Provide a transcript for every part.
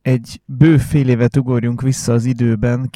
Egy bő fél évet ugorjunk vissza az időben.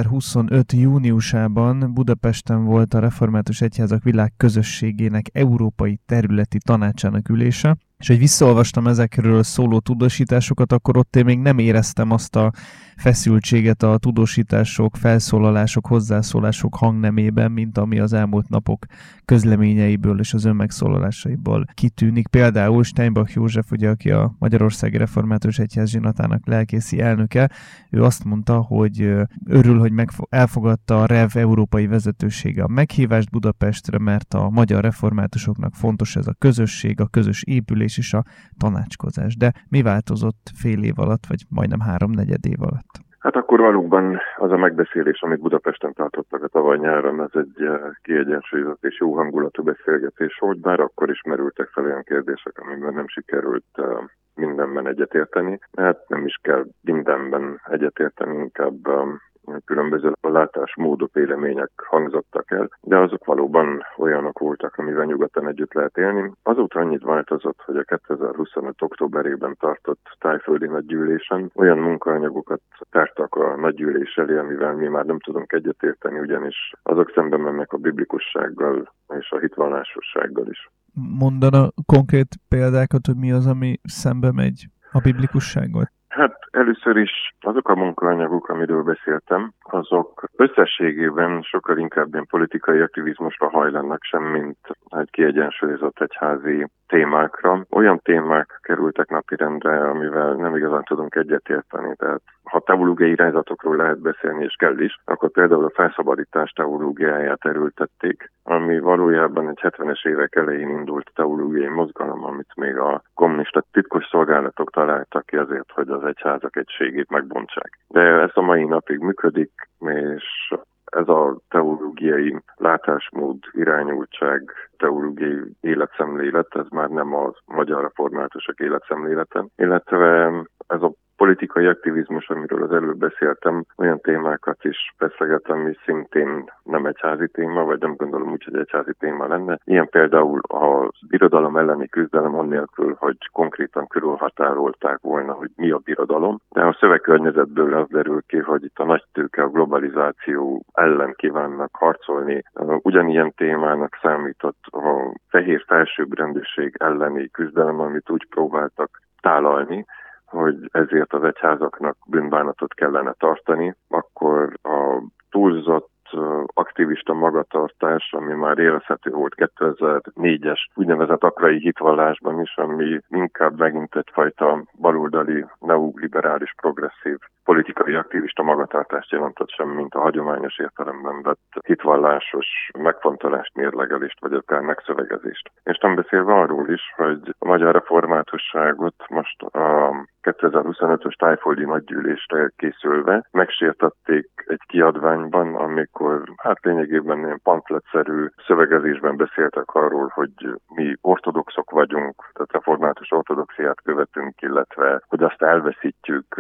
2025. júniusában Budapesten volt a Református Egyházak Világközösségének Európai Területi Tanácsának ülése, és hogy visszaolvastam ezekről szóló tudósításokat, akkor ott én még nem éreztem azt a feszültséget a tudósítások, felszólalások, hozzászólások hangnemében, mint ami az elmúlt napok közleményeiből és az önmegszólalásaiból kitűnik. Például Steinbach József, ugye, aki a Magyarországi Református Egyház zsinatának lelkészi elnöke, ő azt mondta, hogy örül, hogy elfogadta a REV európai vezetősége a meghívást Budapestre, mert a magyar reformátusoknak fontos ez a közösség, a közös épülés és a tanácskozás. De mi változott fél év alatt, vagy majdnem 3/4 év alatt? Hát akkor valóban az a megbeszélés, amit Budapesten tartottak a tavaly nyáron, ez egy kiegyensúlyozott és jó hangulatú beszélgetés volt, bár akkor is merültek fel olyan kérdések, amiben nem sikerült mindenben egyetérteni. Hát nem is kell mindenben egyetérteni, inkább különböző látásmódok, vélemények hangzottak el, de azok valóban olyanok voltak, amivel nyugodtan együtt lehet élni. Azóta annyit változott, hogy a 2025. októberében tartott tájföldi nagygyűlésen olyan munkaanyagokat tártak a nagygyűlés elé, amivel mi már nem tudunk egyetérteni, ugyanis azok szemben mennek a biblikussággal és a hitvallásossággal is. Mondana konkrét példákat, hogy mi az, ami szembe megy a biblikussággal? Hát először is azok a munkaanyagok, amiről beszéltem, azok összességében sokkal inkább ilyen politikai aktivizmusra hajlanak, semmint egy kiegyensúlyozott egyházi témákra. Olyan témák kerültek napirendre, amivel nem igazán tudunk egyetérteni. Tehát ha teológiai irányzatokról lehet beszélni, és kell is, akkor például a felszabadítás teológiáját erőltették, ami valójában egy 70-es évek elején indult teológiai mozgalom, amit még a kommunista titkos szolgálatok találtak ki azért, hogy az egyházak egységét megbontsák. De ez a mai napig működik, és ez a teológiai látásmód, irányultság, teológiai életszemlélet, ez már nem a magyar reformátusok életszemlélete, illetve ez a politikai aktivizmus, amiről az előbb beszéltem, olyan témákat is feszeget, ami szintén nem egyházi téma, vagy nem gondolom úgy, hogy egyházi téma lenne. Ilyen például az birodalom elleni küzdelem annélkül, hogy konkrétan körülhatárolták volna, hogy mi a birodalom. De a szövegkörnyezetből az derül ki, hogy itt a nagytőke, a globalizáció ellen kívánnak harcolni. Ugyanilyen témának számított a fehér felsőbbrendűség elleni küzdelem, amit úgy próbáltak tálalni, hogy ezért az egyházaknak bűnbánatot kellene tartani, akkor a túlzott aktivista magatartás, ami már érezhető volt 2004-es úgynevezett akrai hitvallásban is, ami inkább megint egyfajta baloldali, neoliberális, progresszív politikai aktivista magatartást jelentett sem, mint a hagyományos értelemben vett hitvallásos megfontolást, mérlegelést, vagy akár megszövegezést. És nem beszélve arról is, hogy a magyar reformátusságot most a 2025-ös tájföldi nagygyűlésre készülve megsértették egy kiadványban, amikor hát lényegében ilyen pamfletszerű szövegezésben beszéltek arról, hogy mi ortodoxok vagyunk, tehát református ortodoxiát követünk, illetve hogy azt elveszítjük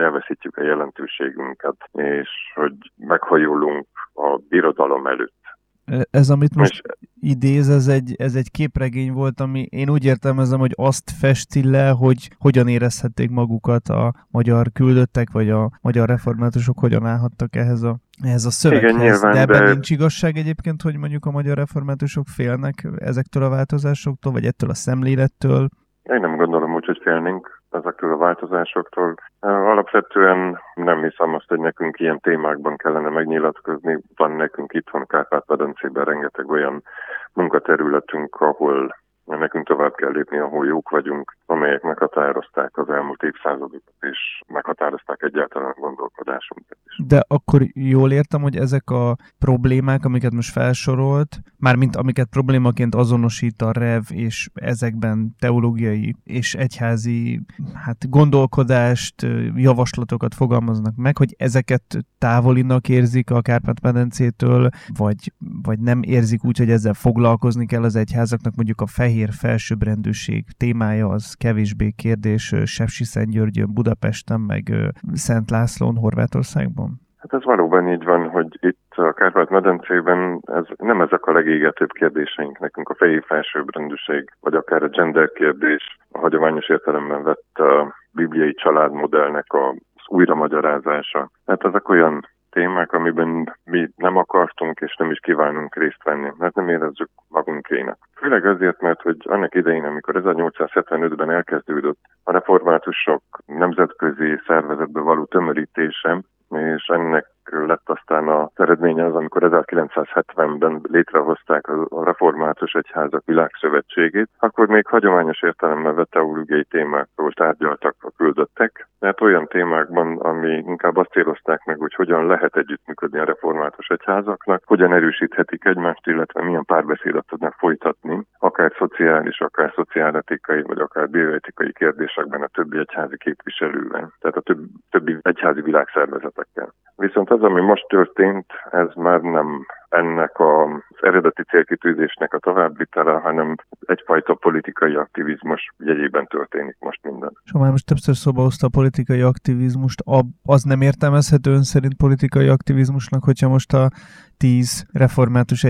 a jelentőségünket, és hogy meghajolunk a birodalom előtt. Ez, amit most idéz, ez egy képregény volt, ami én úgy értelmezem, hogy azt festi le, hogy hogyan érezhették magukat a magyar küldöttek, vagy a magyar reformátusok hogyan állhattak ehhez a szöveghez. Igen, nyilván, de ebben nincs igazság egyébként, hogy mondjuk a magyar reformátusok félnek ezektől a változásoktól, vagy ettől a szemlélettől? Én nem gondolom úgy, hogy félnénk ezektől a változásoktól. Alapvetően nem hiszem azt, hogy nekünk ilyen témákban kellene megnyilatkozni. Van nekünk itthon Kárpát-medencében rengeteg olyan munkaterületünk, ahol nekünk tovább kell lépni, ahol jók vagyunk, amelyek meghatározták az elmúlt évszázadokat, és meghatározták egyáltalán a gondolkodásunkat is. De akkor jól értem, hogy ezek a problémák, amiket most felsorolt, mármint amiket problémaként azonosít a REV, és ezekben teológiai és egyházi gondolkodást, javaslatokat fogalmaznak meg, hogy ezeket távolinak érzik a Kárpát-medencétől, vagy nem érzik úgy, hogy ezzel foglalkozni kell az egyházaknak, mondjuk a fehér felsőbbrendűség témája az kevésbé kérdés Sepsiszentgyörgyön, Budapesten, meg Szent Lászlón, Horvátországban? Hát ez valóban így van, hogy itt a Kárpát-medencében nem ezek a legégetőbb kérdéseink nekünk, a fehér felsőbbrendűség, vagy akár a gender kérdés, a hagyományos értelemben vett bibliai családmodellnek az újramagyarázása. Hát ezek olyan témák, amiben mi nem akartunk és nem is kívánunk részt venni, mert nem érezzük magunkének. Főleg azért, mert hogy annak idején, amikor 1875-ben elkezdődött a reformátusok nemzetközi szervezetbe való tömörítése, és ennek lett aztán az eredménye az, amikor 1970-ben létrehozták a Református Egyházak Világszövetségét, akkor még hagyományos értelemben vett teológiai témákról tárgyaltak a küldöttek, mert olyan témákban, ami inkább azt célozták meg, hogy hogyan lehet együttműködni a református egyházaknak, hogyan erősíthetik egymást, illetve milyen párbeszédet tudnak folytatni, akár szociális, akár szociáletikai, vagy akár bioetikai kérdésekben a többi egyházi képviselővel, tehát a többi egyházi világszervezetekkel. Viszont az, ami most történt, ez már nem ennek az eredeti célkitűzésnek a továbbvitele, hanem egyfajta politikai aktivizmus jegyében történik most minden. És ha már most többször szóba hozta a politikai aktivizmust, az nem értelmezhető ön szerint politikai aktivizmusnak, hogyha most a 10 református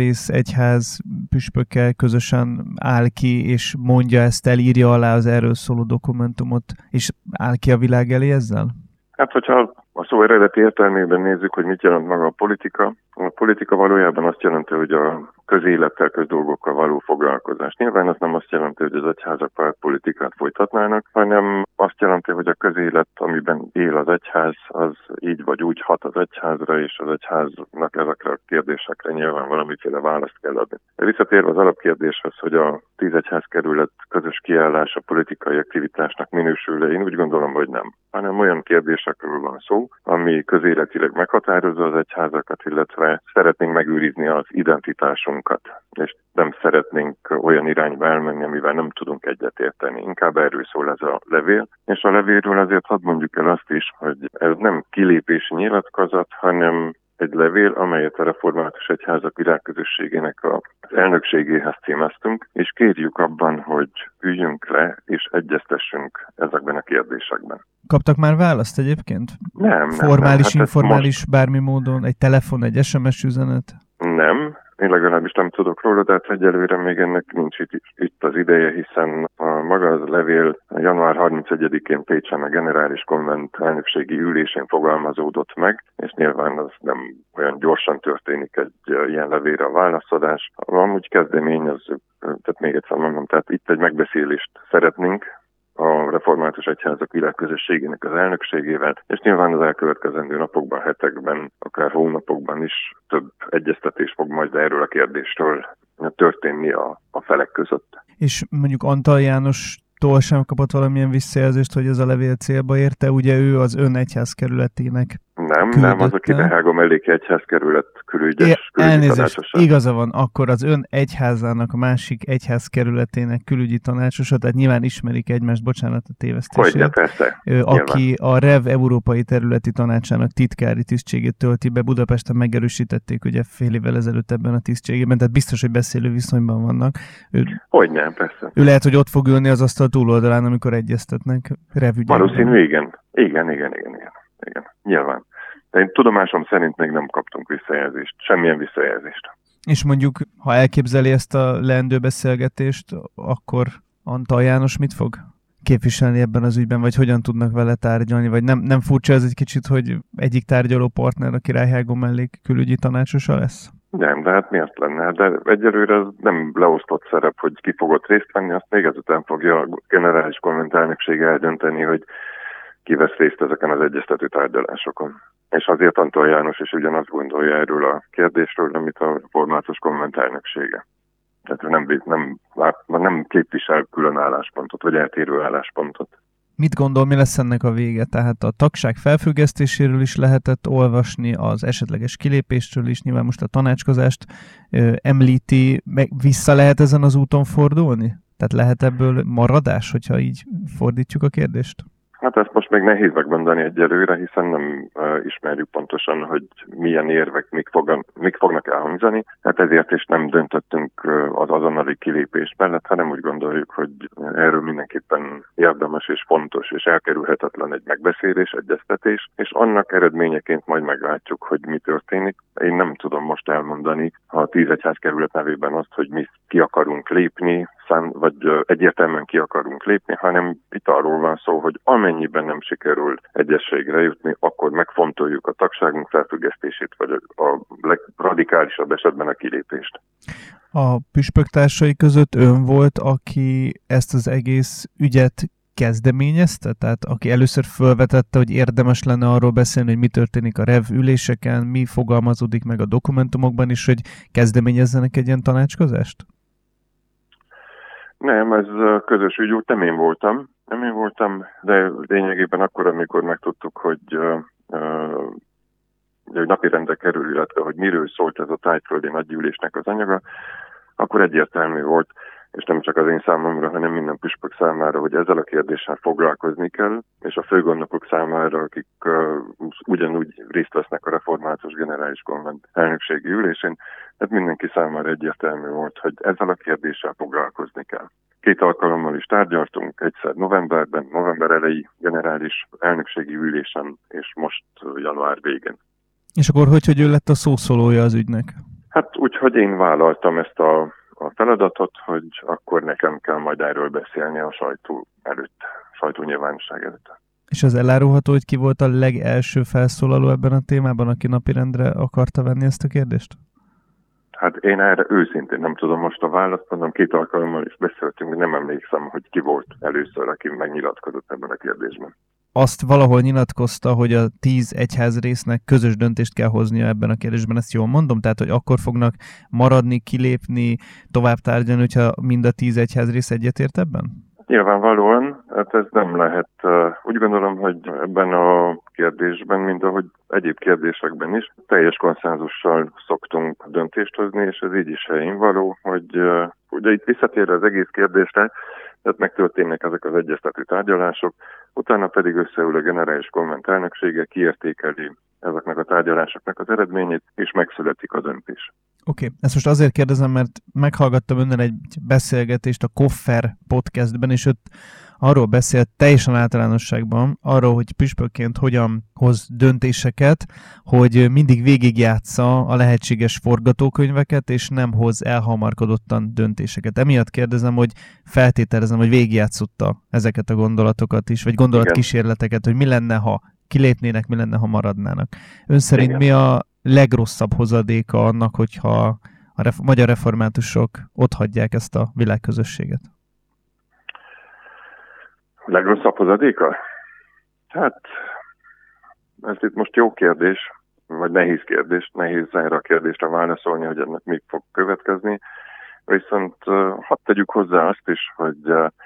egyház püspökkel közösen áll ki, és mondja ezt el, írja alá az erről szóló dokumentumot, és áll ki a világ elé ezzel? Hát, hogyha a szó eredeti értelmében nézzük, hogy mit jelent maga a politika. A politika valójában azt jelenti, hogy a közélettel, közdolgokkal való foglalkozás. Nyilván az nem azt jelenti, hogy az egyházak pártpolitikát folytatnának, hanem azt jelenti, hogy a közélet, amiben él az egyház, az így vagy úgy hat az egyházra, és az egyháznak ezekre a kérdésekre nyilván valamiféle választ kell adni. Visszatérve az alapkérdéshez, hogy a 10 egyházkerület közös kiállása politikai aktivitásnak minősül, én úgy gondolom, hogy nem. Hanem olyan kérdésekről van szó, ami közéletileg meghatározza az egyházakat, illetve szeretnénk megőrizni az identitásunkat, és nem szeretnénk olyan irányba elmenni, amivel nem tudunk egyetérteni. Inkább erről szól ez a levél, és a levélről azért hadd mondjuk el azt is, hogy ez nem kilépési nyilatkozat, hanem egy levél, amelyet a Református Egyházak Világközösségének az elnökségéhez címeztünk, és kérjük abban, hogy üljünk le és egyeztessünk ezekben a kérdésekben. Kaptak már választ egyébként? Nem. Formális, informális, bármi módon? Egy telefon, egy SMS üzenet? Nem. Én legalábbis nem tudok róla, de hát egyelőre még ennek nincs itt az ideje, hiszen a maga az levél január 31-én Pécsen a Generális Konvent elnökségi ülésén fogalmazódott meg, és nyilván az nem olyan gyorsan történik egy ilyen levélre a válaszadás. Amúgy kezdeményezzük, tehát még egyszer mondom, tehát itt egy megbeszélést szeretnénk a Református Egyházak Világközösségének az elnökségével, és nyilván az elkövetkezendő napokban, hetekben, akár hónapokban is több egyeztetés fog majd erről a kérdésről történni a felek között. És mondjuk Antal Jánostól sem kapott valamilyen visszajelzést, hogy ez a levél célba érte? Ugye ő az ön egyházkerületének Nem, az a Királyhágó melléki egyházkerület külügyes tanácsosa. Igaza van, akkor az ön egyházának a másik egyházkerületének külügyi tanácsosa, tehát nyilván ismerik egymást, bocsánat a tévesztésért. Hogyne, persze. Aki a REV Európai Területi Tanácsának titkári tisztségét tölti be, Budapesten megerősítették ugye fél évvel ezelőtt ebben a tisztségében, tehát biztos, hogy beszélő viszonyban vannak. Hogyne, persze. Ő lehet, hogy ott fog ülni az asztal túloldalán, amikor egyeztetnek REV ügyekben. Valószínű, igen. Igen, nyilván. De én tudomásom szerint még nem kaptunk visszajelzést, semmilyen visszajelzést. És mondjuk, ha elképzeli ezt a leendő beszélgetést, akkor Antal János mit fog képviselni ebben az ügyben, vagy hogyan tudnak vele tárgyalni, vagy nem furcsa ez egy kicsit, hogy egyik tárgyaló partner a Királyhágó mellék külügyi tanácsosa lesz? Nem, de hát miért lenne? De egyelőre ez nem leosztott szerep, hogy ki fogott részt venni, azt még ezután fogja a Generális Konvent elnöksége eldönteni, hogy ki vesz részt ezeken az egyeztető tárgyalásokon. És azért Antal János is ugyanazt gondolja erről a kérdésről, amit a Református Konvent elnöksége. Tehát nem képvisel külön álláspontot, vagy eltérő álláspontot. Mit gondol, mi lesz ennek a vége? Tehát a tagság felfüggesztéséről is lehetett olvasni, az esetleges kilépésről is, nyilván most a tanácskozást említi, meg vissza lehet ezen az úton fordulni? Tehát lehet ebből maradás, hogyha így fordítjuk a kérdést? Hát ezt most még nehéz megmondani egyelőre, hiszen nem ismerjük pontosan, hogy milyen érvek mik fognak elhangzani. Hát ezért is nem döntöttünk az azonnali kilépés mellett, hanem úgy gondoljuk, hogy erről mindenképpen érdemes és fontos és elkerülhetetlen egy megbeszélés, egyeztetés, és annak eredményeként majd meglátjuk, hogy mi történik. Én nem tudom most elmondani a 10 egyházkerület nevében azt, hogy mi ki akarunk lépni, vagy egyértelműen ki akarunk lépni, hanem itt arról van szó, hogy amennyiben nem sikerül egyességre jutni, akkor megfontoljuk a tagságunk felfüggesztését, vagy a legradikálisabb esetben a kilépést. A püspöktársai között ön volt, aki ezt az egész ügyet kezdeményezte? Tehát aki először felvetette, hogy érdemes lenne arról beszélni, hogy mi történik a REV üléseken, mi fogalmazódik meg a dokumentumokban is, hogy kezdeményezzenek egy ilyen tanácskozást? Nem, ez közös ügy, nem én voltam, de lényegében akkor, amikor megtudtuk, hogy napirendre kerül, illetve hogy miről szólt ez a tájföldi nagygyűlésnek az anyaga, akkor egyértelmű volt, és nem csak az én számomra, hanem minden püspök számára, hogy ezzel a kérdéssel foglalkozni kell, és a főgondnokok számára, akik ugyanúgy részt vesznek a református generális konvent elnökségi ülésén, tehát mindenki számára egyértelmű volt, hogy ezzel a kérdéssel foglalkozni kell. 2 alkalommal is tárgyaltunk, egyszer november elejé generális elnökségi ülésen, és most január végén. És akkor hogy ő lett a szószólója az ügynek? Hát úgy, hogy én vállaltam ezt a feladatot, hogy akkor nekem kell majd erről beszélni a sajtónyilvánosság előtt. És az elárulható, hogy ki volt a legelső felszólaló ebben a témában, aki napirendre akarta venni ezt a kérdést? Hát én erre őszintén nem tudom most a választ, mondom, 2 alkalommal is beszéltünk, nem emlékszem, hogy ki volt először, aki megnyilatkozott ebben a kérdésben. Azt valahol nyilatkozta, hogy a 10 egyházrésznek közös döntést kell hoznia ebben a kérdésben, ezt jól mondom? Tehát, hogy akkor fognak maradni, kilépni, tovább tárgyalni, hogyha mind a 10 egyházrész egyetért ebben? Nyilvánvalóan, hát ez nem lehet. Úgy gondolom, hogy ebben a kérdésben, mint ahogy egyéb kérdésekben is, teljes konszenzussal szoktunk döntést hozni, és ez így is helyén való, hogy ugye itt visszatérve az egész kérdésre, tehát megtörténnek ezek az egyeztető tárgyalások, utána pedig összeül a generális konvent elnöksége, kiértékeli ezeknek a tárgyalásoknak az eredményét, és megszületik a döntés. Oké, ezt most azért kérdezem, mert meghallgattam önnel egy beszélgetést a Koffer podcastben, és ott arról beszélt teljesen általánosságban, arról, hogy püspökként hogyan hoz döntéseket, hogy mindig végigjátsza a lehetséges forgatókönyveket, és nem hoz elhamarkodottan döntéseket. Emiatt kérdezem, hogy feltételezem, hogy végigjátszotta ezeket a gondolatokat is, vagy gondolatkísérleteket, hogy mi lenne, ha kilépnének, mi lenne, ha maradnának. Ön szerint Igen. mi a legrosszabb hozadéka annak, hogyha a magyar reformátusok otthagyják ezt a világközösséget? Legrosszabb hozadéka? Hát, ez itt most jó kérdés, vagy nehéz kérdés, nehéz erre a kérdésre válaszolni, hogy ennek még fog következni. Viszont hadd tegyük hozzá azt is, hogy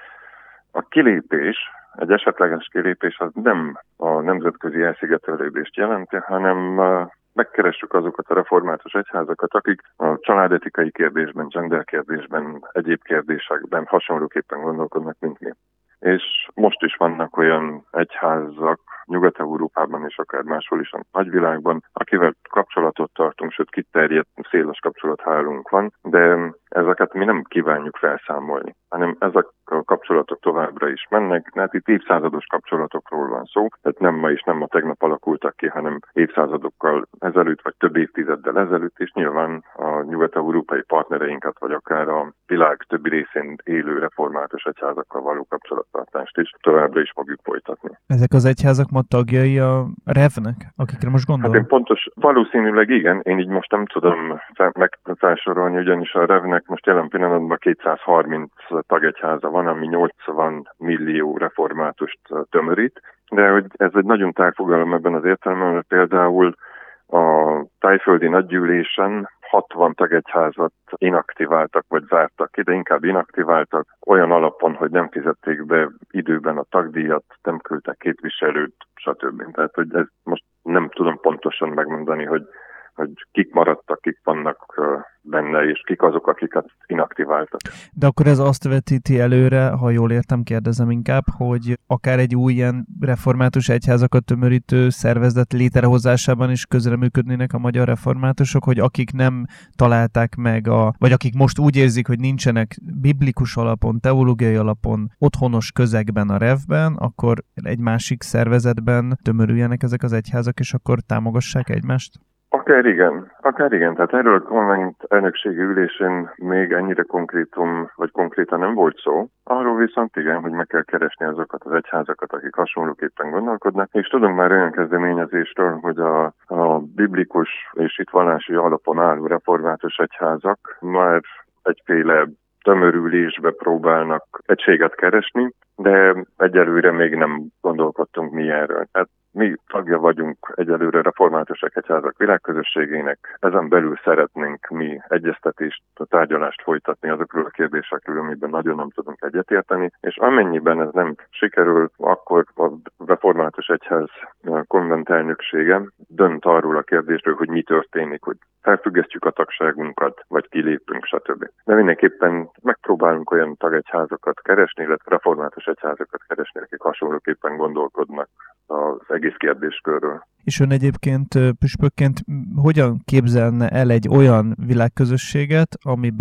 a kilépés, egy esetleges kilépés az nem a nemzetközi elszigetelődést jelenti, hanem megkeressük azokat a református egyházakat, akik a családetikai kérdésben, gender kérdésben, egyéb kérdésekben hasonlóképpen gondolkodnak, mint mi. És most is vannak olyan egyházak Nyugat-Európában és akár máshol is a nagyvilágban, akivel kapcsolatot tartunk, sőt kiterjedt, széles kapcsolathálónk van, de ezeket mi nem kívánjuk felszámolni, hanem ezek a kapcsolatok továbbra is mennek, hát itt évszázados kapcsolatokról van szó, tehát nem ma és nem ma tegnap alakultak ki, hanem évszázadokkal ezelőtt, vagy több évtizeddel ezelőtt, és nyilván a nyugat-európai partnereinket, vagy akár a világ többi részén élő református egyházakkal való kapcsolattartást is továbbra is fogjuk folytatni. Ezek az egyházak ma tagjai a REV-nek, akikre most gondolom? Hát én valószínűleg igen, én így most nem tudom felsorolni, ugyanis a REV-nek most jelen pillanatban 230 tagegyháza van, ami 80 millió reformátust tömörít, de hogy ez egy nagyon tágfogalom ebben az értelemben, mert például a tájföldi nagygyűlésen 60 tagegyházat inaktiváltak, vagy zártak ki, de inkább inaktiváltak olyan alapon, hogy nem fizették be időben a tagdíjat, nem küldtek képviselőt, stb. Tehát, hogy ez most nem tudom pontosan megmondani, hogy kik maradtak, kik vannak benne, és kik azok, akiket inaktiváltak. De akkor ez azt vetíti előre, ha jól értem, kérdezem inkább, hogy akár egy új ilyen református egyházakat tömörítő szervezet létrehozásában is közreműködnének a magyar reformátusok, hogy akik nem találták meg, vagy akik most úgy érzik, hogy nincsenek biblikus alapon, teológiai alapon, otthonos közegben a REV-ben, akkor egy másik szervezetben tömörüljenek ezek az egyházak, és akkor támogassák egymást? Akár igen. Tehát erről a konvent elnökségi ülésén még ennyire konkrétan nem volt szó. Arról viszont igen, hogy meg kell keresni azokat az egyházakat, akik hasonlóképpen gondolkodnak. És tudunk már olyan kezdeményezésről, hogy a biblikus és itt vallási alapon álló református egyházak már egyféle tömörülésbe próbálnak egységet keresni, de egyelőre még nem gondolkodtunk mi erről. Hát mi tagja vagyunk egyelőre reformátusok egyházak világközösségének, ezen belül szeretnénk mi egyeztetést, tárgyalást folytatni azokról a kérdésekről, amiben nagyon nem tudunk egyetérteni, és amennyiben ez nem sikerül, akkor a református egyház konvent elnöksége dönt arról a kérdésről, hogy mi történik, hogy felfüggesztjük a tagságunkat, vagy kilépünk, stb. De mindenképpen megpróbálunk olyan tagegyházakat keresni, illetve református egyházakat keresni, akik hasonlóképpen gondolkodnak az egész kérdéskörről. És ön egyébként püspökként hogyan képzelne el egy olyan világközösséget,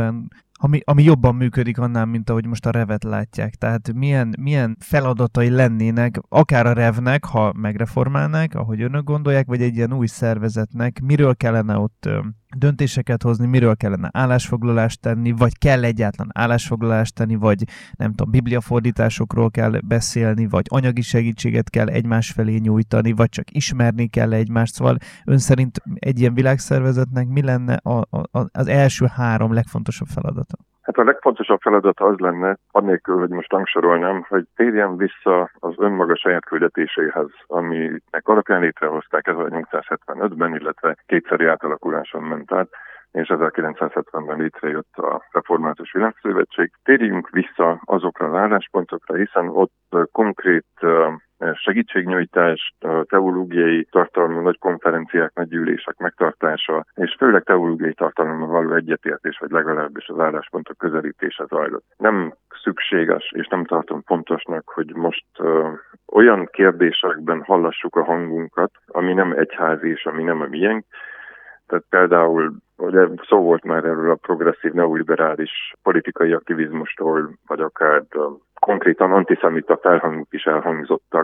ami jobban működik annál, mint ahogy most a revet látják? Tehát milyen feladatai lennének, akár a revnek, ha megreformálnák, ahogy önök gondolják, vagy egy ilyen új szervezetnek, miről kellene ott döntéseket hozni, miről kellene állásfoglalást tenni, vagy kell egyáltalán állásfoglalást tenni, vagy nem tudom, bibliafordításokról kell beszélni, vagy anyagi segítséget kell egymás felé nyújtani, vagy csak ismerni kell egymást. Szóval ön szerint egy ilyen világszervezetnek mi lenne az első 3 legfontosabb feladata? Hát a legfontosabb feladata az lenne, annélkül, hogy most rangsorolnám, hogy térjen vissza az önmaga saját küldetéséhez, aminek alapján létrehozták 1875-ben, illetve kétszeri átalakuláson ment át, és 1970-ben létrejött a Református Világszövetség. Térjünk vissza azokra az álláspontokra, hiszen ott konkrét segítségnyújtás, teológiai tartalmú nagy konferenciák, nagy gyűlések megtartása, és főleg teológiai tartalommal való egyetértés, vagy legalábbis az álláspontok közelítése zajlott. Nem szükséges, és nem tartom fontosnak, hogy most olyan kérdésekben hallassuk a hangunkat, ami nem egyházi és ami nem a miénk. Tehát például ugye szó volt már erről a progresszív neoliberális politikai aktivizmustól, vagy akár konkrétan antiszemita felhangok is elhangzottak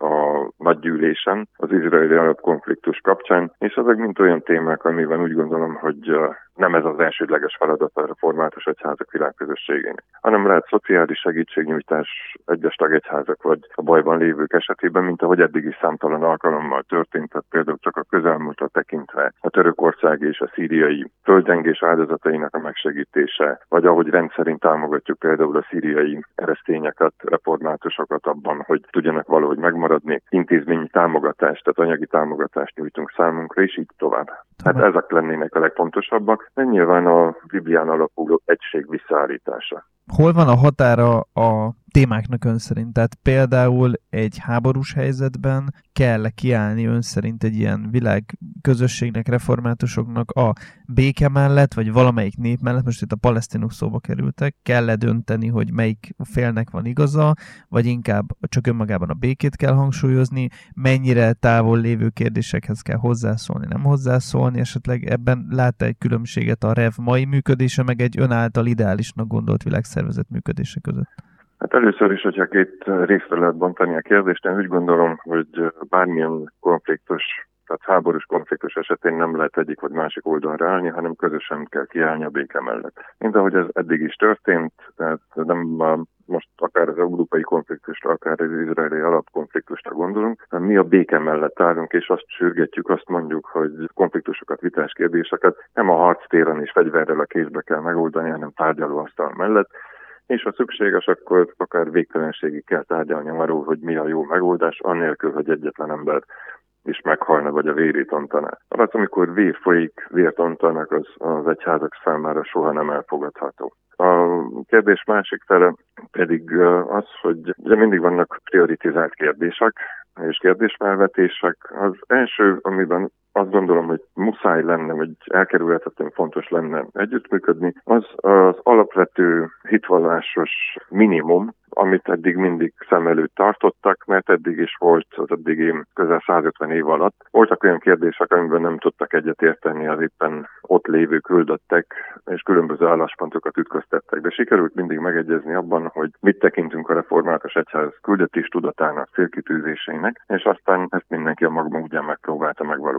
a nagygyűlésen az izraeli arab konfliktus kapcsán, és ezek mind olyan témák, amiben úgy gondolom, hogy nem ez az elsődleges feladat a református egyházak világközösségének, hanem lehet szociális segítségnyújtás egyes tagegyházak vagy a bajban lévők esetében, mint ahogy eddig is számtalan alkalommal történt, tehát például csak a közelmúltra tekintve a Törökország és a szíriai földrengés áldozatainak a megsegítése, vagy ahogy rendszerint támogatjuk például a szíriai keresztényeket, reformátusokat abban, hogy tudjanak valahogy megmaradni, intézményi támogatást, tehát anyagi támogatást nyújtunk számunkra, és így tovább. Hát ezek lennének a legfontosabbak, de nyilván a Biblián alapuló egység visszaállítása. Hol van a határa a témáknak ön szerint? Tehát például egy háborús helyzetben kell kiállni ön szerint egy ilyen világközösségnek, reformátusoknak a béke mellett, vagy valamelyik nép mellett, most itt a palesztinok szóba kerültek, kell dönteni, hogy melyik félnek van igaza, vagy inkább csak önmagában a békét kell hangsúlyozni, mennyire távol lévő kérdésekhez kell hozzászólni, nem hozzászólni, esetleg ebben lát-e egy különbséget a REV mai működése, meg egy ön által ideálisnak gondolt világszervezet működése között? Hát először is, hogyha két részre lehet bontani a kérdést, én úgy gondolom, hogy bármilyen konfliktus, tehát háborús konfliktus esetén nem lehet egyik vagy másik oldalra állni, hanem közösen kell kiállni a béke mellett. Mint ahogy ez eddig is történt, tehát nem most akár az európai konfliktusra, akár az izraeli alapkonfliktusra gondolunk, mi a béke mellett állunk, és azt sürgetjük, azt mondjuk, hogy konfliktusokat, vitás kérdéseket nem a harctéren és fegyverrel a kézbe kell megoldani, hanem tárgyalóasztal mellett, és ha szükséges, akkor akár végtelenségig kell tárgyalni arról, hogy mi a jó megoldás, annélkül, hogy egyetlen ember is meghalna, vagy a vérét ontaná. Az, amikor vér folyik, vért ontanak, az egyházak számára soha nem elfogadható. A kérdés másik fele pedig az, hogy ugye mindig vannak prioritizált kérdések és kérdésfelvetések. Az első, amiben azt gondolom, hogy muszáj lenne, vagy elkerülhetetlen fontos lenne együttműködni, az alapvető hitvallásos minimum, amit eddig mindig szem előtt tartottak, mert eddig is volt az eddigi közel 150 év alatt. Voltak olyan kérdések, amiben nem tudtak egyetérteni az éppen ott lévő küldöttek, és különböző álláspontokat ütköztettek, de sikerült mindig megegyezni abban, hogy mit tekintünk a református egyház küldetés tudatának, célkitűzéseinek, és aztán ezt mindenki a maga módján megpróbálta megvalósítani.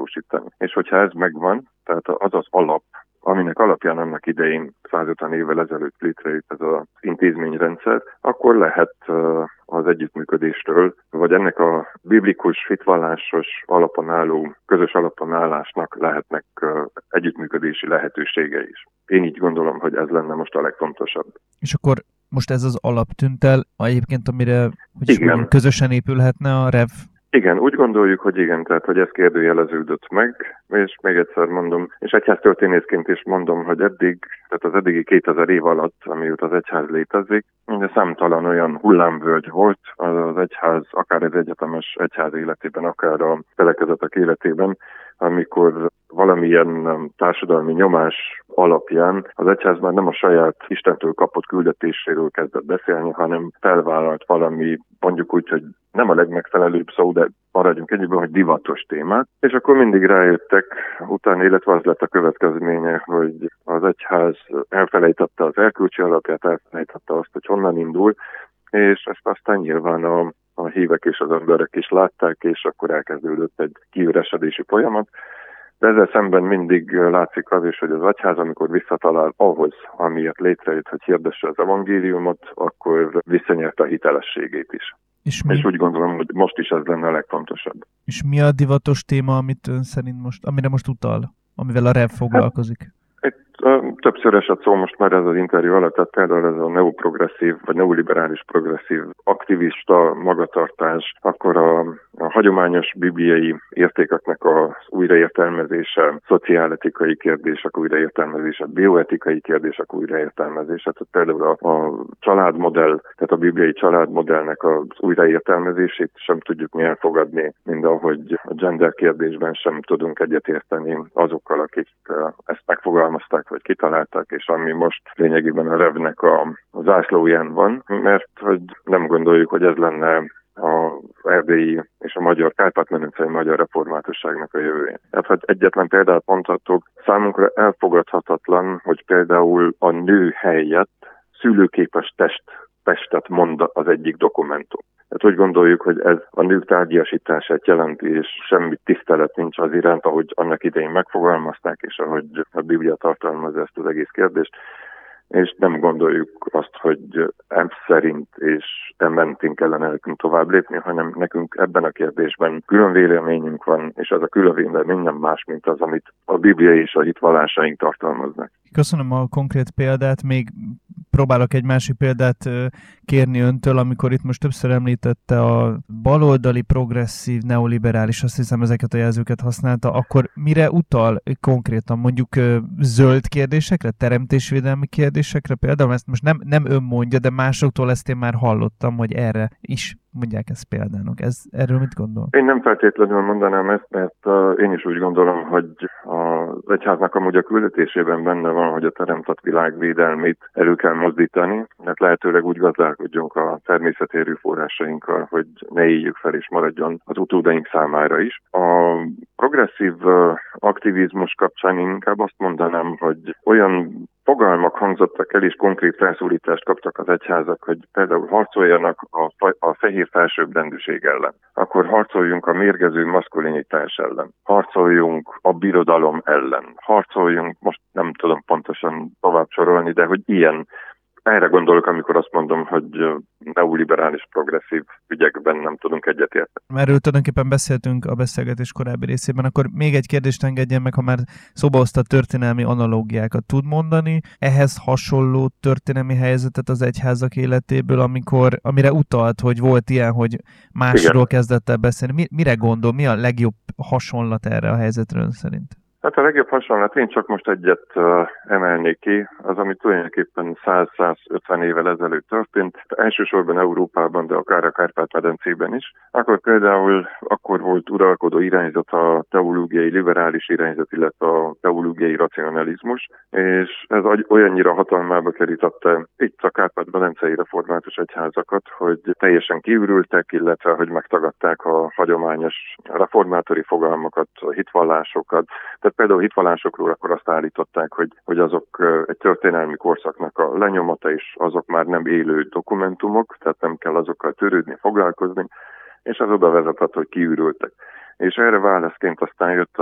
megvalósítani. És hogyha ez megvan, tehát az az alap, aminek alapján annak idején 150 évvel ezelőtt létrejött ez az intézményrendszer, akkor lehet az együttműködésről, vagy ennek a biblikus, hitvallásos alapon álló, közös alapon állásnak lehetnek együttműködési lehetősége is. Én így gondolom, hogy ez lenne most a legfontosabb. És akkor most ez az alap tűnt el, egyébként amire igen, közösen épülhetne a REV? Igen, úgy gondoljuk, hogy igen, tehát hogy ez kérdőjeleződött meg, és még egyszer mondom, és egyháztörténészként is mondom, hogy eddig, tehát az eddigi 2000 év alatt, amióta az egyház létezik, számtalan olyan hullámvölgy volt az egyház, akár az egyetemes egyház életében, akár a felekezetek életében, amikor valamilyen társadalmi nyomás alapján az egyház már nem a saját Istentől kapott küldetéséről kezdett beszélni, hanem felvállalt valami, mondjuk úgy, hogy nem a legmegfelelőbb szó, de maradjunk egyébben, hogy divatos témát. És akkor mindig rájöttek utána, illetve az lett a következménye, hogy az egyház elfelejtette az erkölcsi alapját, elfelejtette azt, hogy honnan indul, és ezt aztán nyilván a hívek és az emberek is látták, és akkor elkezdődött egy kiüresedési folyamat. De ezzel szemben mindig látszik az is, hogy az egyház, amikor visszatalál ahhoz, amiért létrejött, hogy hirdesse az evangéliumot, akkor visszanyerte a hitelességét is. És úgy gondolom, hogy most is ez lenne a legfontosabb. És mi a divatos téma, amit ön szerint amire most utal, amivel a REV foglalkozik? Többször esett szó most már ez az interjú alatt, tehát például ez a neoprogresszív, vagy neoliberális progresszív aktivista magatartás, akkor a hagyományos bibliai értékeknek az újraértelmezése, szociáletikai kérdések újraértelmezése, bioetikai kérdések újraértelmezése, tehát például a családmodell, tehát a bibliai családmodellnek az újraértelmezését sem tudjuk mi elfogadni, mind ahogy a gender kérdésben sem tudunk egyetérteni azokkal, akik ezt megfogalmazták, vagy kitalálták, és ami most lényegében a REV-nek a zászlóján van, mert hogy nem gondoljuk, hogy ez lenne az erdélyi és a magyar kárpát-medencei magyar reformátusságnak a jövője. Tehát, hogy egyetlen példát mondhatok, számunkra elfogadhatatlan, hogy például a nő helyett szülőképes testet mond az egyik dokumentum. Tehát úgy gondoljuk, hogy ez a nők tárgyasítását jelenti, és semmi tisztelet nincs az iránt, ahogy annak idején megfogalmazták, és ahogy a Biblia tartalmazza ezt az egész kérdést. És nem gondoljuk azt, hogy ez szerint és mentén kellene nekünk tovább lépni, hanem nekünk ebben a kérdésben külön véleményünk van, és az a külön vélemény nem más, mint az, amit a Biblia és a hitvallásaink tartalmaznak. Köszönöm a konkrét példát, még próbálok egy másik példát kérni öntől, amikor itt most többször említette a baloldali, progresszív, neoliberális, azt hiszem ezeket a jelzőket használta, akkor mire utal konkrétan? Mondjuk zöld kérdésekre, teremtésvédelmi kérdésekre például? Ezt most nem ön mondja, de másoktól ezt én már hallottam, hogy erre is mondják ezt példának. Erről mit gondol? Én nem feltétlenül mondanám ezt, mert én is úgy gondolom, hogy az egyháznak amúgy a küldetésében benne van, hogy a teremtett világ védelmét elő kell mozdítani, mert lehetőleg úgy gazdálkodjunk a természeti erőforrásainkkal, hogy ne éljük fel és maradjon az utódaink számára is. A progresszív aktivizmus kapcsán inkább azt mondanám, hogy olyan fogalmak hangzottak el, és konkrét felszólítást kaptak az egyházak, hogy például harcoljanak a fehér felsőbbrendűség ellen. Akkor harcoljunk a mérgező maszkulinitás ellen. Harcoljunk a birodalom ellen. Harcoljunk, most nem tudom pontosan tovább sorolni, de hogy ilyen. Erre gondolok, amikor azt mondom, hogy neoliberális progresszív ügyekben nem tudunk egyetérteni. Erről tulajdonképpen beszéltünk a beszélgetés korábbi részében, akkor még egy kérdést engedjen meg, ha már szóba hozta történelmi analógiákat tud mondani. Ehhez hasonló történelmi helyzetet az egyházak életéből, amire utalt, hogy volt ilyen, hogy másról kezdett el beszélni. Mire gondol? Mi a legjobb hasonlat erre a helyzetre ön szerint? Hát a legjobb hasonlat, én csak most egyet emelnék ki, az, ami tulajdonképpen 100-150 évvel ezelőtt történt, elsősorban Európában, de akár a Kárpát-medencében is. Akkor például volt uralkodó irányzat a teológiai liberális irányzat, illetve a teológiai racionalizmus, és ez olyannyira hatalmába kerítette itt a Kárpát-medencei református egyházakat, hogy teljesen kiürültek, illetve hogy megtagadták a hagyományos reformátori fogalmakat, a hitvallásokat. Tehát például hitvallásokról akkor azt állították, hogy azok egy történelmi korszaknak a lenyomata, és azok már nem élő dokumentumok, tehát nem kell azokkal törődni, foglalkozni, és az oda vezetett, hogy kiürültek. És erre válaszként aztán jött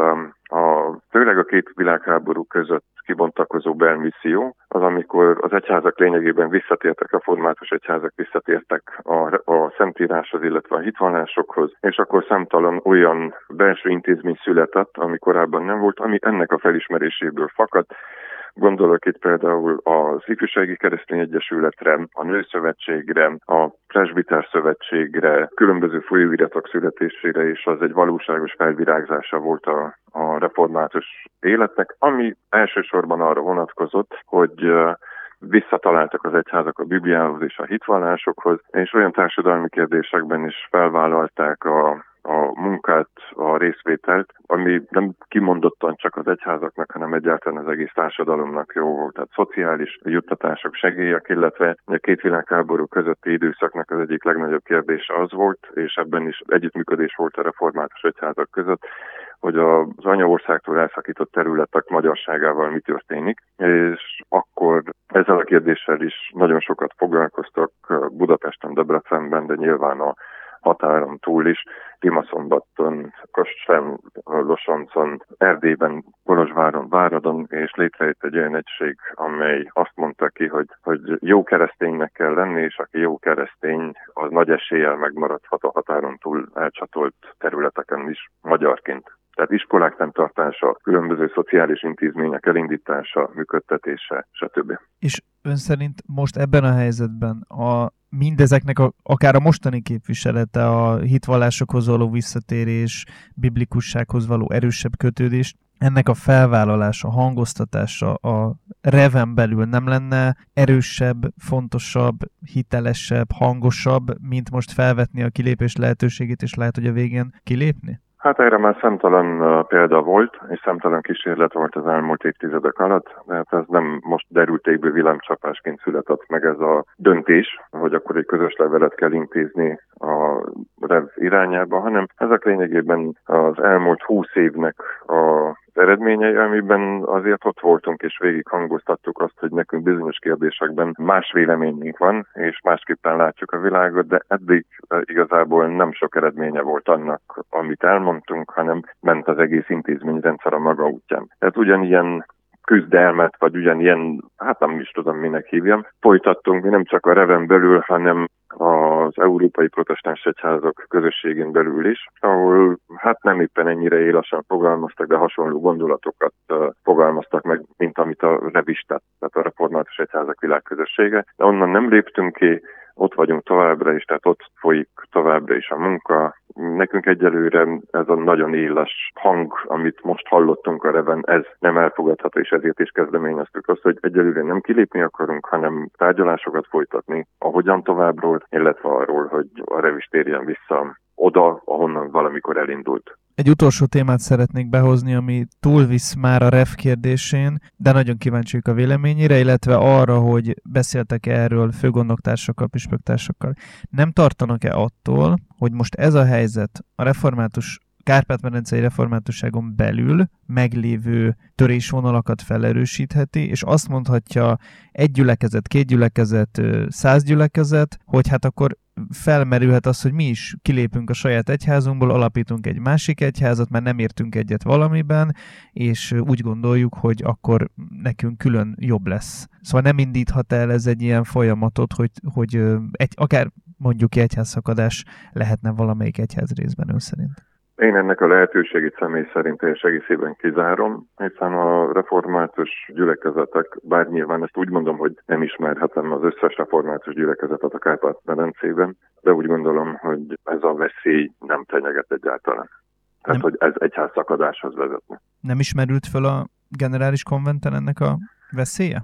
főleg a két világháború között kibontakozó belmisszió, az amikor az egyházak lényegében visszatértek, a református egyházak visszatértek a Szentíráshoz, illetve a hitvallásokhoz, és akkor számtalan olyan belső intézmény született, ami korábban nem volt, ami ennek a felismeréséből fakadt. Gondolok itt például az Ifjúsági Keresztény Egyesületre, a Nőszövetségre, a Presbiter Szövetségre, különböző folyóiratok születésére, és az egy valóságos felvirágzása volt a református életnek, ami elsősorban arra vonatkozott, hogy visszataláltak az egyházak a Bibliához és a hitvallásokhoz, és olyan társadalmi kérdésekben is felvállalták a munkát, a részvételt, ami nem kimondottan csak az egyházaknak, hanem egyáltalán az egész társadalomnak jó volt. Tehát szociális juttatások, segélyek, illetve a két világháború közötti időszaknak az egyik legnagyobb kérdése az volt, és ebben is együttműködés volt a református egyházak között, hogy az anyaországtól elszakított területek magyarságával mi történik, és akkor ezzel a kérdéssel is nagyon sokat foglalkoztak Budapesten, Debrecenben, de nyilván a határon túl is, Rimaszombaton, Kostrán, Losoncon, Erdélyben, Kolozsváron, Váradon, és létrejött egy olyan egység, amely azt mondta ki, hogy jó kereszténynek kell lenni, és aki jó keresztény, az nagy eséllyel megmaradhat a határon túl elcsatolt területeken is magyarként. Tehát iskolák fenntartása, különböző szociális intézmények elindítása, működtetése, stb. És ön szerint most ebben a helyzetben mindezeknek akár a mostani képviselete, a hitvallásokhoz való visszatérés, biblikussághoz való erősebb kötődés, ennek a felvállalása, hangoztatása a reven belül nem lenne erősebb, fontosabb, hitelesebb, hangosabb, mint most felvetni a kilépés lehetőségét, és lehet, hogy a végén kilépni? Hát erre már számtalan példa volt, és számtalan kísérlet volt az elmúlt évtizedek alatt, de hát ez nem most derült égből villámcsapásként született meg ez a döntés, hogy akkor egy közös levelet kell intézni a REV irányába, hanem ezek lényegében az elmúlt 20 évnek a eredményei, amiben azért ott voltunk és végig hangoztattuk azt, hogy nekünk bizonyos kérdésekben más véleményünk van, és másképpen látjuk a világot, de eddig igazából nem sok eredménye volt annak, amit elmondtunk, hanem ment az egész intézményrendszer a maga útján. Tehát ugyanilyen küzdelmet, vagy ugyanilyen, hát nem is tudom, minek hívjam, folytattunk mi nem csak a reven belül, hanem az európai protestáns egyházak közösségén belül is, ahol hát nem éppen ennyire élesen fogalmaztak, de hasonló gondolatokat fogalmaztak meg, mint amit a REV is tett, tehát a református egyházak világközössége. De onnan nem léptünk ki, ott vagyunk továbbra is, tehát ott folyik továbbra is a munka. Nekünk egyelőre ez a nagyon éles hang, amit most hallottunk a reven, ez nem elfogadható, és ezért is kezdeményeztük azt, hogy egyelőre nem kilépni akarunk, hanem tárgyalásokat folytatni, ahogyan továbbról, illetve arról, hogy a rev is térjen vissza oda, ahonnan valamikor elindult. Egy utolsó témát szeretnék behozni, ami túlvisz már a REV kérdésén, de nagyon kíváncsiak a véleményére, illetve arra, hogy beszéltek erről főgondnoktársakkal, püspöktársakkal. Nem tartanak-e attól, hogy most ez a helyzet a református Kárpát-medencei reformátusságon belül meglévő törésvonalakat felerősítheti, és azt mondhatja egy gyülekezet, 2 gyülekezet, 100 gyülekezet, hogy hát akkor felmerülhet az, hogy mi is kilépünk a saját egyházunkból, alapítunk egy másik egyházat, mert nem értünk egyet valamiben, és úgy gondoljuk, hogy akkor nekünk külön jobb lesz. Szóval nem indíthat el ez egy ilyen folyamatot, hogy akár mondjuk egyházszakadás lehetne valamelyik egyház részben ön szerint. Én ennek a lehetőségét személy szerint teljes egészében kizárom, hiszen a református gyülekezetek, bár nyilván ezt úgy mondom, hogy nem ismerhetem az összes református gyülekezetet a Kárpát-medencében, de úgy gondolom, hogy ez a veszély nem fenyeget egyáltalán. Tehát, hogy ez egyházszakadáshoz vezetne. Nem ismerült föl a generális konventen ennek a veszélye?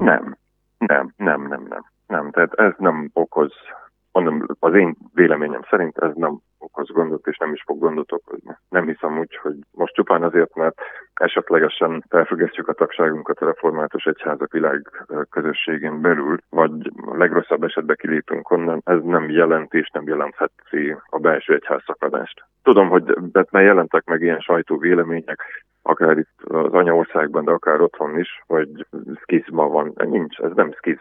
Nem. Tehát ez nem okoz, mondom, az én véleményem szerint ez nem okoz gondot, és nem is fog gondot okozni. Nem hiszem úgy, hogy most csupán azért, mert esetlegesen felfüggesztjük a tagságunkat a református egyházak világ közösségén belül, vagy a legrosszabb esetben kilépünk onnan, ez nem jelent és nem jelentheti a belső egyházszakadást. Tudom, hogy már jelentek meg ilyen sajtóvélemények, akár itt az anyaországban, de akár otthon is, hogy szkizma van. Nincs, ez nem szkizma.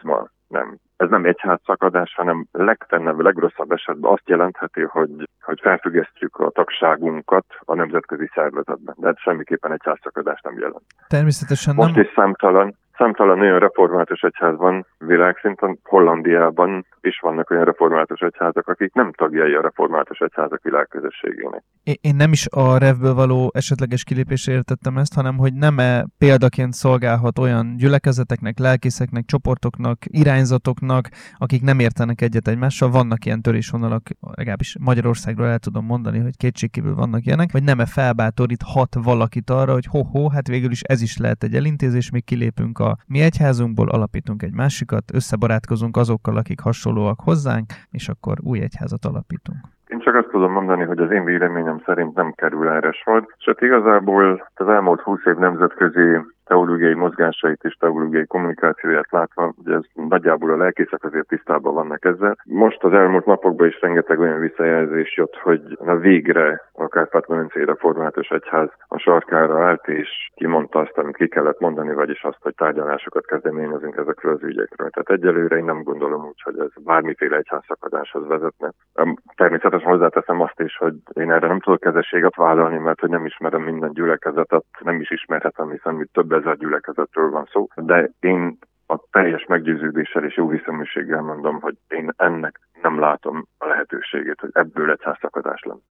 Nem. Ez nem egyházszakadás, hanem legrosszabb esetben azt jelentheti, hogy felfüggesztjük a tagságunkat a nemzetközi szervezetben. De semmiképpen egyházszakadás nem jelent. Természetesen most nem. Is számtalan olyan református egyház van világszinten, Hollandiában is vannak olyan református egyházak, akik nem tagjai a református egyházak világközösségének. Én nem is a REV-ből való esetleges kilépésre értettem ezt, hanem hogy nem-e példaként szolgálhat olyan gyülekezeteknek, lelkészeknek, csoportoknak, irányzatoknak, akik nem értenek egyet egymással, vannak ilyen törésvonalak, legalábbis Magyarországról el tudom mondani, hogy kétségkívül vannak ilyenek, vagy nem-e felbátoríthat valakit arra, hogy hát végül is ez is lehet egy elintézés, még kilépünk a mi egyházunkból, alapítunk egy másikat, összebarátkozunk azokkal, akik hasonlóak hozzánk, és akkor új egyházat alapítunk. Én csak azt tudom mondani, hogy az én véleményem szerint nem kerül erre sor, sőt igazából az elmúlt 20 év nemzetközi teológiai mozgásait és teológiai kommunikációját látva, hogy ez nagyjából a lelkészek azért tisztában vannak ezzel. Most az elmúlt napokban is rengeteg olyan visszajelzés jött, hogy végre a Kárpát-medencei Református Egyház a sarkára állt, és kimondta azt, amit ki kellett mondani, vagyis azt, hogy tárgyalásokat kezdeményezünk ezekről az ügyekről. Tehát egyelőre én nem gondolom úgy, hogy ez bármiféle egyházszakadáshoz vezetne. Természetesen hozzáteszem azt is, hogy én erre nem tudok kezességet vállalni, mert hogy nem ismerem minden gyülekezetet, nem is ismerhetem, hiszen több ezer gyülekezetről van szó, de én a teljes meggyőződéssel és jó hiszeműséggel mondom, hogy én ennek nem látom a lehetőségét, hogy ebből egyházszakadás lenne.